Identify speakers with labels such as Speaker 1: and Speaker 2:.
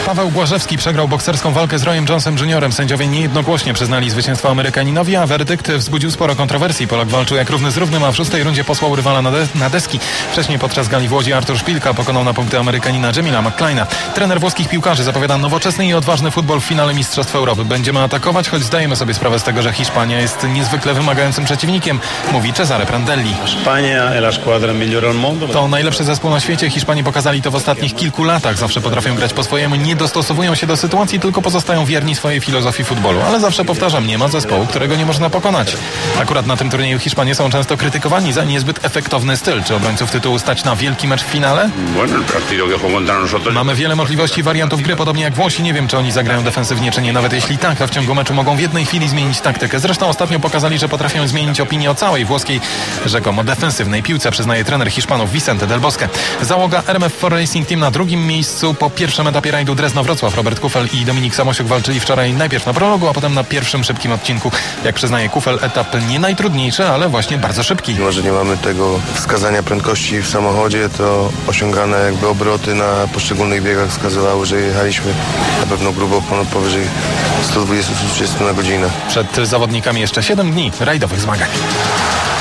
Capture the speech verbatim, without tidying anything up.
Speaker 1: Paweł Błażewski przegrał bokserską walkę z Royem Jonesem juniorem Sędziowie niejednogłośnie przyznali zwycięstwo Amerykaninowi, a werdykt wzbudził sporo kontrowersji. Polak walczył jak równy z równym, a w szóstej rundzie posłał rywala na, de- na deski. Wcześniej podczas gali w Łodzi Artur Szpilka pokonał na punkty Amerykanina Jamila McClaina. Trener włoskich piłkarzy zapowiada nowoczesny i odważny futbol w finale Mistrzostw Europy. Będziemy atakować, choć zdajemy sobie sprawę z tego, że Hiszpania jest niezwykle wymagającym przeciwnikiem, mówi Cesare Prandelli. To najlepszy zespół na świecie. Hiszpanie pokazali to w ostatnich kilku latach. Zawsze potrafią grać po swojemu, nie dostosowują się do sytuacji, tylko pozostają wierni swojej filozofii futbolu. Ale zawsze powtarzam, nie ma zespołu, którego nie można pokonać. Akurat na tym turnieju Hiszpanie są często krytykowani za niezbyt efektowny styl. Czy obrońców tytułu stać na wielki mecz w finale? Mamy wiele możliwości i wariantów gry, podobnie jak Włosi. Nie wiem, czy oni zagrają defensywnie, czy nie. Nawet jeśli tak, to w ciągu meczu mogą w jednej chwili zmienić taktykę. Zresztą ostatnio pokazali, że potrafią zmienić opinię o całej włoskiej, rzekomo defensywnej piłce, przyznaje trener Hiszpanów Vicente Del Bosque. Załoga R M F cztery Racing Team na drugim miejscu po pierwszym etapie rajdu Drezno-Wrocław. Robert Kufel i Dominik Samosiuk walczyli wczoraj najpierw na prologu, a potem na pierwszym szybkim odcinku. Jak przyznaje Kufel, etap nie najtrudniejszy, ale właśnie bardzo szybki.
Speaker 2: Mimo że nie mamy tego wskazania prędkości w samochodzie, to osiągane jakby obroty na poszczególnych biegach wskazywały, że jechaliśmy na pewno grubo ponad powyżej sto dwadzieścia do stu trzydziestu na godzinę.
Speaker 1: Przed zawodnikami jeszcze siedem dni rajdowych zmagań.